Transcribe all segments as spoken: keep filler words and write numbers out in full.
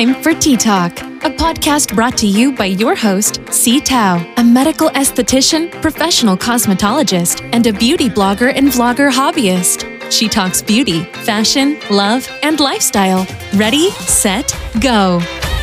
time for Tea Talk, a podcast brought to you by your host, C. Tao, a medical esthetician, professional cosmetologist, and a beauty blogger and vlogger hobbyist. She talks beauty, fashion, love, and lifestyle. Ready, set, go.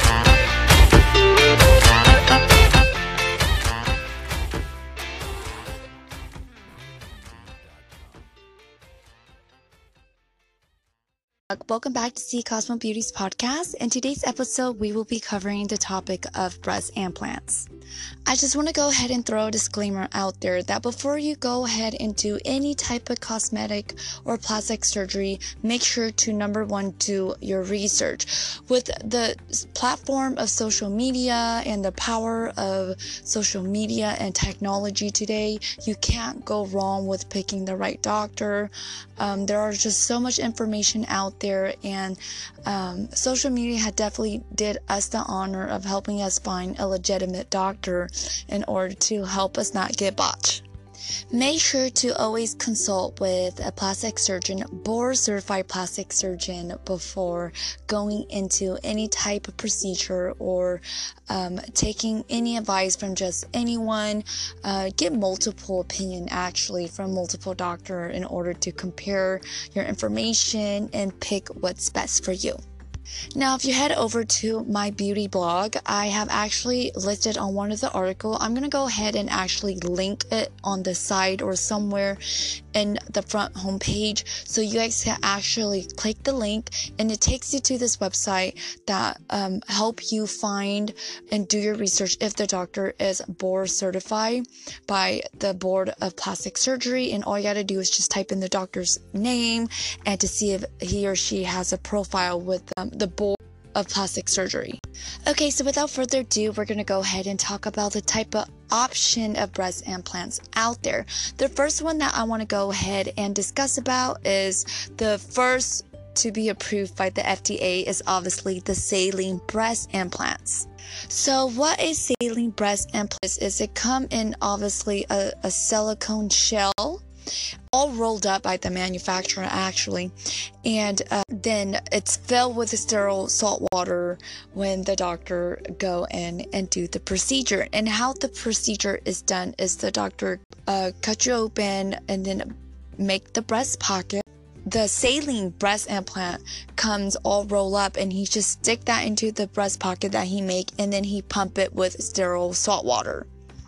Welcome back to C Cosmo Beauty's podcast. In today's episode, we will be covering the topic of breast implants. I just want to go ahead and throw a disclaimer out there that before you go ahead and do any type of cosmetic or plastic surgery, make sure to number one, do your research. With the platform of social media and the power of social media and technology today, you can't go wrong with picking the right doctor. Um, there are just so much information out there, and um, social media had definitely did us the honor of helping us find a legitimate doctor in order to help us not get botched. Make sure to always consult with a plastic surgeon, board certified plastic surgeon, before going into any type of procedure or um, taking any advice from just anyone. Uh, get multiple opinion actually from multiple doctors in order to compare your information and pick what's best for you. Now, if you head over to my beauty blog, I have actually listed on one of the articles. I'm going to go ahead and actually link it on the side or somewhere in the front homepage, so you guys can actually click the link and it takes you to this website that um, help you find and do your research if the doctor is board certified by the Board of Plastic Surgery. And all you got to do is just type in the doctor's name and to see if he or she has a profile with um, the Board of Plastic Surgery. Okay, so without further ado, we're going to go ahead and talk about the type of option of breast implants out there. The first one that I want to go ahead and discuss about is the first to be approved by the F D A is obviously the saline breast implants. So what a saline breast implant is, it come in obviously a, a silicone shell, all rolled up by the manufacturer actually, and uh, then it's filled with sterile salt water when the doctor go in and do the procedure. And how the procedure is done is the doctor uh, cut you open and then make the breast pocket. The saline breast implant comes all rolled up, and he just stick that into the breast pocket that he make, and then he pump it with sterile salt water.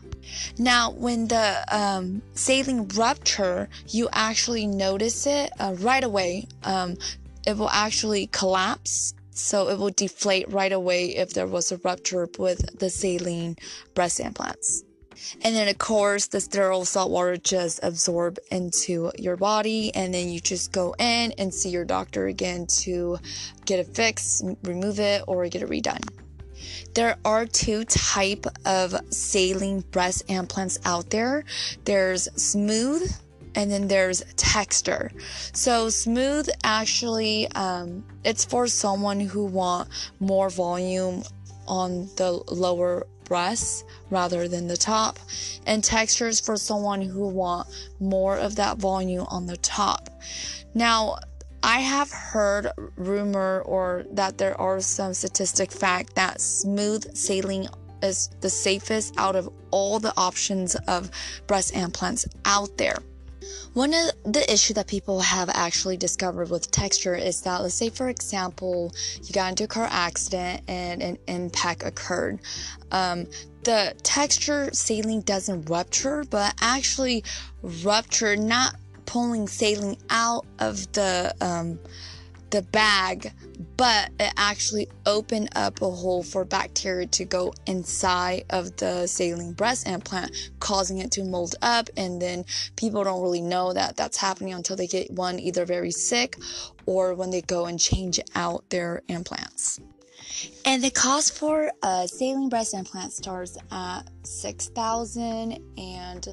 Now, when the um, saline rupture, you actually notice it uh, right away. Um, it will actually collapse, so it will deflate right away if there was a rupture with the saline breast implants. And then, of course, the sterile salt water just absorb into your body, and then you just go in and see your doctor again to get it fixed, remove it, or get it redone. There are two type of saline breast implants out there. There's smooth and then there's texture. So smooth actually, um, it's for someone who want more volume on the lower breasts rather than the top. And texture is for someone who want more of that volume on the top. Now, I have heard rumor or that there are some statistic fact that smooth saline is the safest out of all the options of breast implants out there. One of the issue that people have actually discovered with texture is that, let's say for example, you got into a car accident and an impact occurred. Um, the texture saline doesn't rupture, but actually rupture, not pulling saline out of the um, the bag, but it actually opened up a hole for bacteria to go inside of the saline breast implant, causing it to mold up. And then people don't really know that that's happening until they get one either very sick or when they go and change out their implants. And the cost for a saline breast implant starts at six thousand dollars and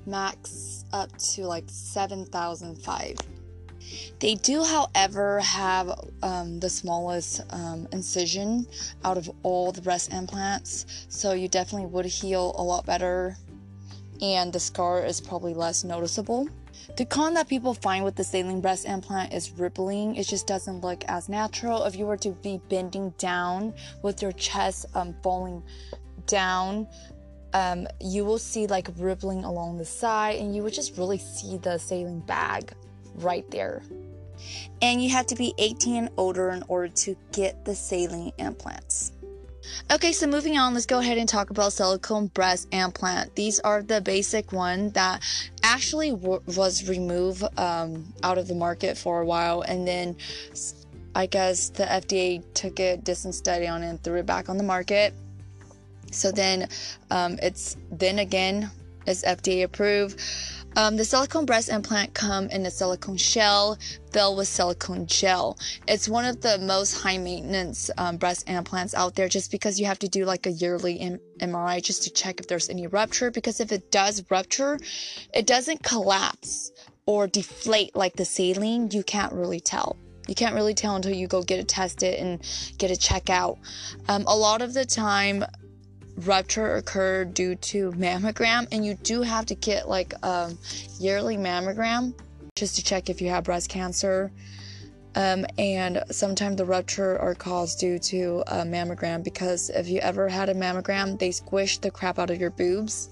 max up to like seven thousand five dollars. They do, however, have um, the smallest um, incision out of all the breast implants, so you definitely would heal a lot better and the scar is probably less noticeable. The con that people find with the saline breast implant is rippling. It just doesn't look as natural. If you were to be bending down with your chest um, falling down, um, you will see like rippling along the side, and you would just really see the saline bag right there. And you have to be eighteen and older in order to get the saline implants. Okay, so moving on, let's go ahead and talk about silicone breast implant. These are the basic one that actually w- was removed um, out of the market for a while, and then I guess the F D A took a distant study on it and threw it back on the market. So then um, it's then again it's F D A approved. Um, the silicone breast implant come in a silicone shell filled with silicone gel. It's one of the most high maintenance um, breast implants out there, just because you have to do like a yearly M- MRI just to check if there's any rupture, because if it does rupture, it doesn't collapse or deflate like the saline. You can't really tell. You can't really tell until you go get it tested and get it checked out. Um, a lot of the time, rupture occurred due to mammogram, and you do have to get like a yearly mammogram just to check if you have breast cancer. Um, and sometimes the rupture are caused due to a mammogram, because if you ever had a mammogram, they squish the crap out of your boobs.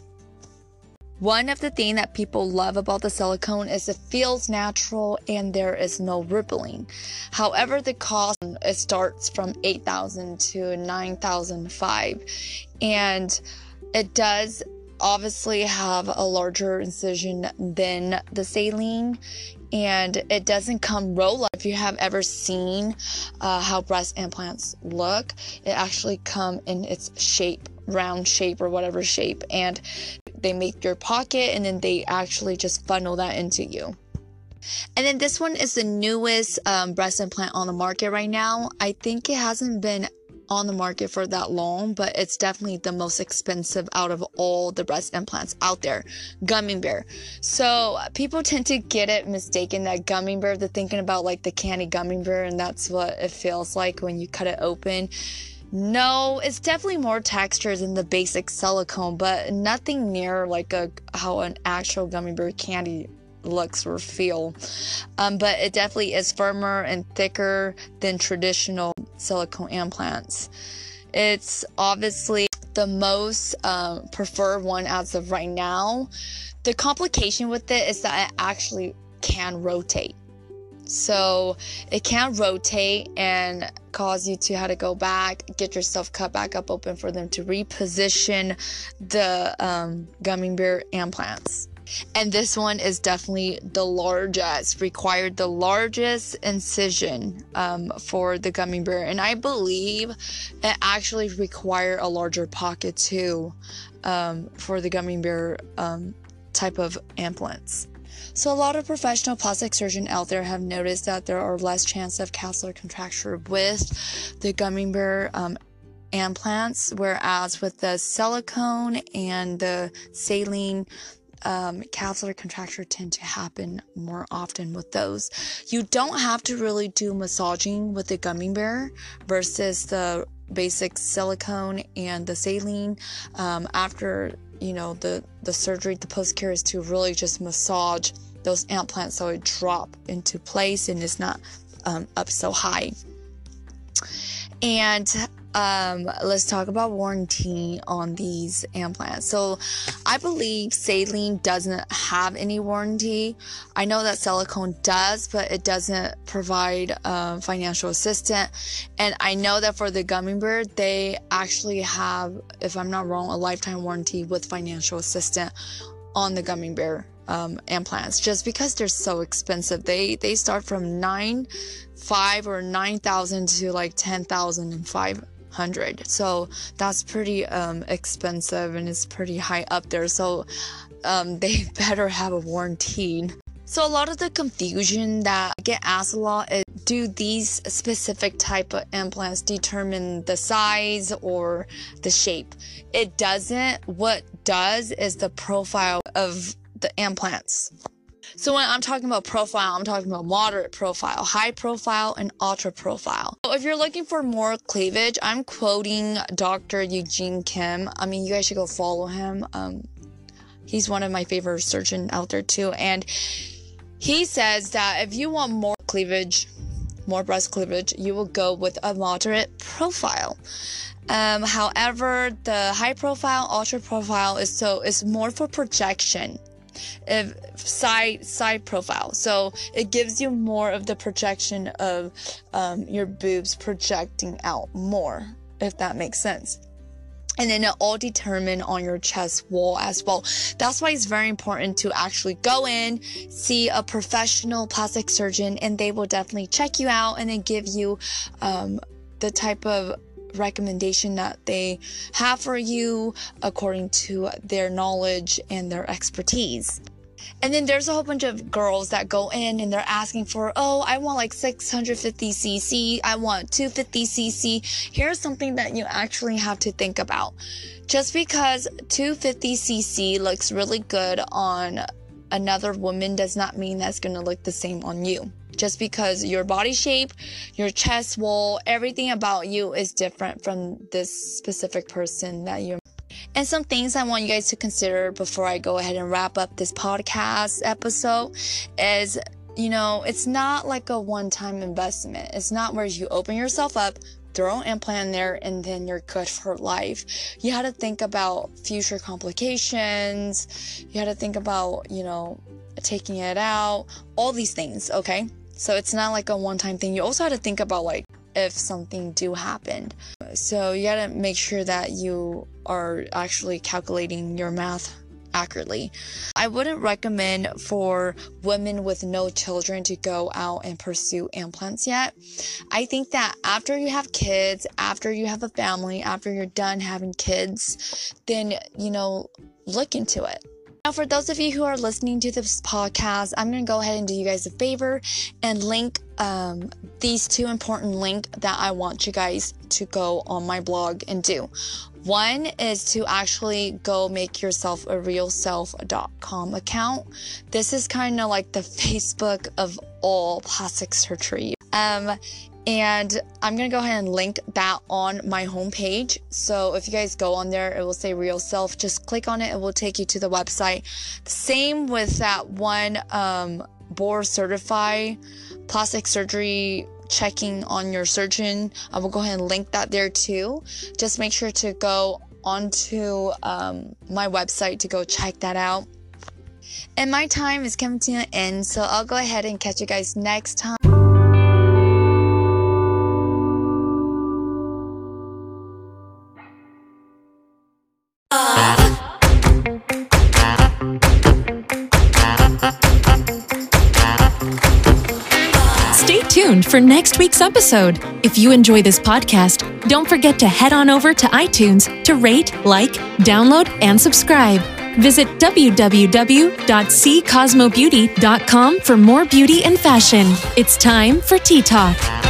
One of the things that people love about the silicone is it feels natural and there is no rippling. However, the cost, it starts from eight thousand dollars to nine thousand five dollars, and it does obviously have a larger incision than the saline, and it doesn't come roll up. If you have ever seen uh, how breast implants look, it actually come in its shape, round shape or whatever shape, and they make your pocket, and then they actually just funnel that into you. And then this one is the newest um, breast implant on the market right now. I think it hasn't been on the market for that long, but it's definitely the most expensive out of all the breast implants out there. Gummy Bear. So people tend to get it mistaken that Gummy Bear, they're thinking about like the candy Gummy Bear, and that's what it feels like when you cut it open. No, it's definitely more texture than the basic silicone, but nothing near like a how an actual gummy bear candy looks or feel. Um, but it definitely is firmer and thicker than traditional silicone implants. It's obviously the most um, preferred one as of right now. The complication with it is that it actually can rotate. So it can rotate and cause you to have to go back, get yourself cut back up open for them to reposition the um, gummy bear implants. And this one is definitely the largest, required the largest incision um, for the gummy bear. And I believe it actually require a larger pocket too um, for the gummy bear um, type of implants. So a lot of professional plastic surgeons out there have noticed that there are less chance of capsular contracture with the gummy bear um, implants, whereas with the silicone and the saline, um, capsular contracture tend to happen more often with those. You don't have to really do massaging with the gummy bear versus the basic silicone and the saline. Um, after you know the the surgery, the post care is to really just massage those implants so it drop into place and it's not um, up so high. And um, let's talk about warranty on these implants. So I believe saline doesn't have any warranty. I know that silicone does, but it doesn't provide um, financial assistance. And I know that for the gummy bear, they actually have, if I'm not wrong, a lifetime warranty with financial assistance on the gummy bear um, implants, just because they're so expensive. They they start from nine five or nine thousand to like ten thousand and five hundred. So that's pretty um, expensive, and it's pretty high up there. So um, they better have a warranty. So a lot of the confusion that I get asked a lot is, do these specific type of implants determine the size or the shape? It doesn't. What does is the profile of the implants. So when I'm talking about profile, I'm talking about moderate profile, high profile, and ultra profile. So if you're looking for more cleavage, I'm quoting Doctor Eugene Kim. I mean, you guys should go follow him. Um, He's one of my favorite surgeons out there too. And he says that if you want more cleavage, more breast cleavage, you will go with a moderate profile. Um, however, the high profile, ultra profile is so is more for projection, if side side profile. So it gives you more of the projection of um, your boobs projecting out more, if that makes sense. And then it all determined on your chest wall as well. That's why it's very important to actually go in, see a professional plastic surgeon, and they will definitely check you out and then give you um, the type of recommendation that they have for you according to their knowledge and their expertise. And then there's a whole bunch of girls that go in and they're asking for, oh, I want like six hundred fifty c c, I want two hundred fifty c c. Here's something that you actually have to think about. Just because two hundred fifty c c looks really good on another woman does not mean that's going to look the same on you. Just because your body shape, your chest wall, everything about you is different from this specific person that you're. And some things I want you guys to consider before I go ahead and wrap up this podcast episode is, you know, it's not like a one-time investment. It's not where you open yourself up, throw an implant in there, and then you're good for life. You had to think about future complications. You had to think about, you know, taking it out, all these things, okay? So it's not like a one-time thing. You also had to think about, like, if something do happen. So you gotta make sure that you are actually calculating your math accurately. I wouldn't recommend for women with no children to go out and pursue implants yet. I think that after you have kids, after you have a family, after you're done having kids, then, you know, look into it. Now, for those of you who are listening to this podcast, I'm going to go ahead and do you guys a favor and link um, these two important links that I want you guys to go on my blog and do. One is to actually go make yourself a real self dot com account. This is kind of like the Facebook of all plastic surgery. Um, And I'm going to go ahead and link that on my homepage. So if you guys go on there, it will say Real Self. Just click on it. It will take you to the website. Same with that one um, board certified plastic surgery checking on your surgeon. I will go ahead and link that there too. Just make sure to go onto um, my website to go check that out. And my time is coming to an end. So I'll go ahead and catch you guys next time. Stay tuned for next week's episode. If you enjoy this podcast, don't forget to head on over to iTunes to rate, like, download, and subscribe. Visit w w w dot c cosmo beauty dot com for more beauty and fashion. It's time for Tea Talk.